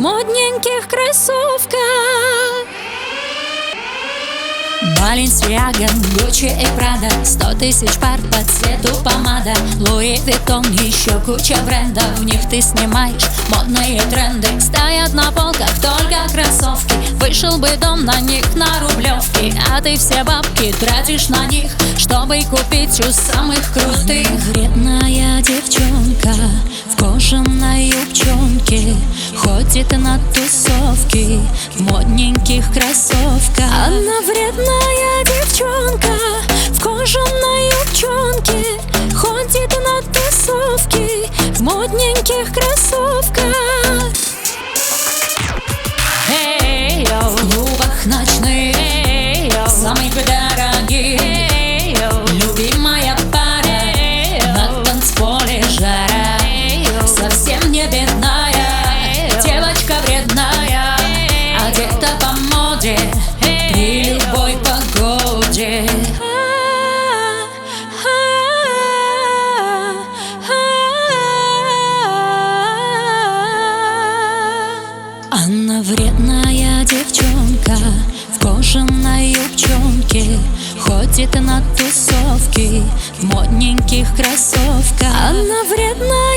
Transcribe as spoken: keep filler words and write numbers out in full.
модненьких кроссовках. Баленсиага, Гуччи и Прада, сто тысяч пар по цвету помада, Луи Виттон, еще куча брендов. В них ты снимаешь модные тренды. Стоят на полках только кроссовки. Вышел бы дом на них на Рублевке, а ты все бабки тратишь на них, чтобы купить у самых крутых. Вредная девчонка в кожаной юбчонке ходит на тусовки в модненьких кроссовках. Она вредная девчонка в кожаной юбчонке ходит на тусовки в модненьких кроссовках. Эй, йоу, в клубах ночных, эй, йоу, самых дорогих, эй, йоу, любимая пара, эй, йоу, на танцполе жара, эй, йоу, совсем не бедная, девочка вредная, одета по моде при любой погоде. Она вредная девчонка в кожаной юбчонке ходит на тусовки в модненьких кроссовках. Она вредная